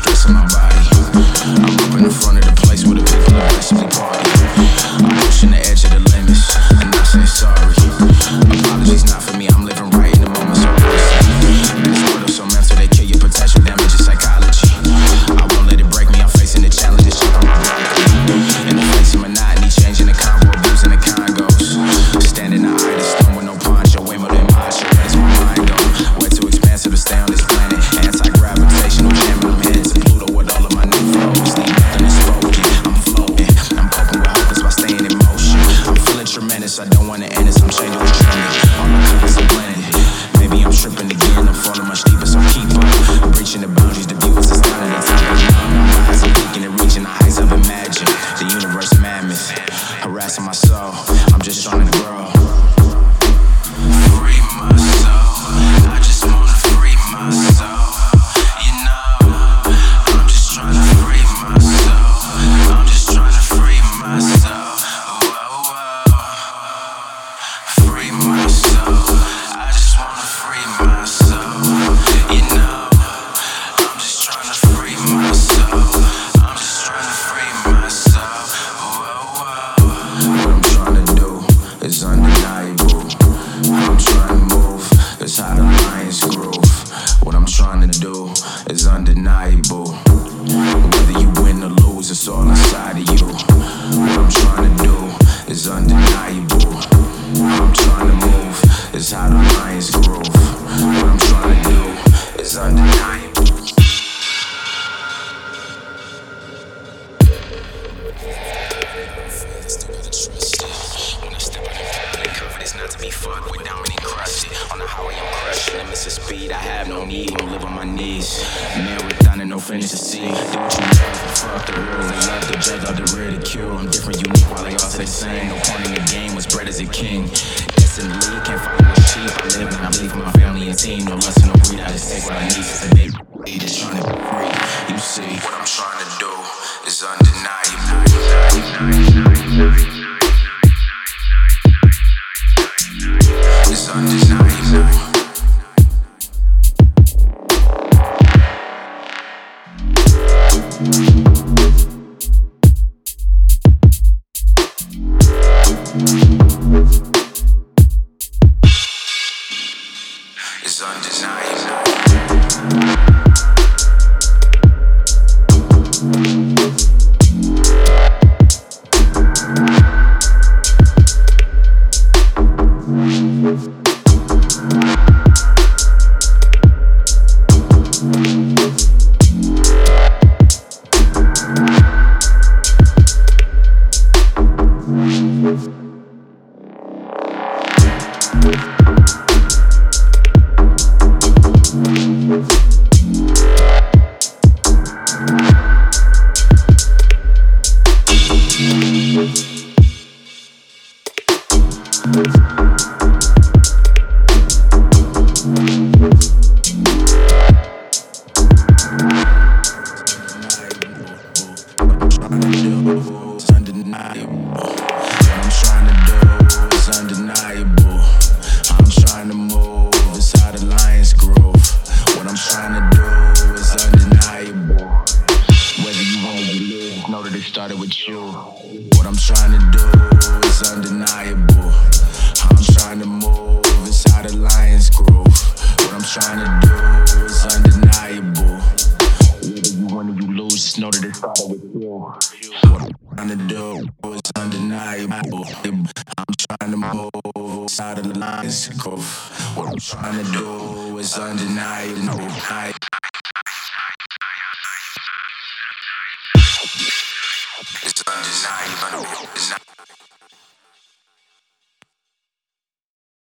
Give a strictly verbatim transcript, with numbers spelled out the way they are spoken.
stress in my body. I'm up in the front of the place where the people aggressively party. I'm pushing the edge of the limits and not saying sorry. Apologies not for me, I'm living right in the moment, so honestly. This world is so mental, they kill your potential, damage your psychology. I won't let it break me, I'm facing the challenges, check on my broccoli. In the face of monotony, changing the combo, abusing the congos. Standing the eye of the storm with no poncho, way more than macho. Where does my mind go? Way too expansive to stay on this planet. Anti-gravitational jamming, I'm headed to Pluto with all of my new flows. Leave nothing unspoken, I'm floating. I'm coping with hopeless by staying in motion. I'm feeling tremendous, I don't wanna end this, I'm changing what's trending. All my colors are blended. Maybe I'm tripping again, I'm falling much deeper, so keep up. I'm breaching the boundaries, the view is astounding. The top of the mountain, I'm rising, peaking and reaching the heights I've imagined. The universe mammoth, harassing my soul. I'm just trying to grow. Free my soul, I just wanna free my soul. You know, I'm just trying to free my soul. I'm just trying to free my soul. Whoa, whoa. Free my soul, I just wanna free my soul. You know, I'm just trying to free my soul. I'm just trying to free my soul. Whoa, whoa. What I'm trying to do is undeniable. I'm trying to move, it's how the lions groove. What I'm trying to do is undeniable. Whether you win or lose, it's all inside of you. What I'm trying to do is undeniable. I'm trying to move, it's how the lions groove. What I'm trying to do is undeniable. Still gotta trust it. When I step out in public, confidence not to be fucked with. Dominant crush it. On the highway, I'm crushing. Limits of speed, I have no need. Don't live on my knees. Marathon and no finish to see. Do what you love, fuck the rules. They love to judge all the ridicule. I'm different, unique, while they all say the same. No point in the game, was bred as a king. Destiny, can't follow what's cheap. I live and I bleed for my family and team. No lust and no greed, I just take what I need. Since the day, just trying to be free. You see, what I'm trying to do is undeniable. It's undeniable. It's undeniable. Started with you. What I'm trying to do is undeniable. I'm trying to move, it's how the lions groove. What I'm trying to do is undeniable. Whether you win or you lose, just know that it started with you. What I'm trying to do is undeniable. I'm trying to move, it's how the lions groove. What I'm trying to do is undeniable.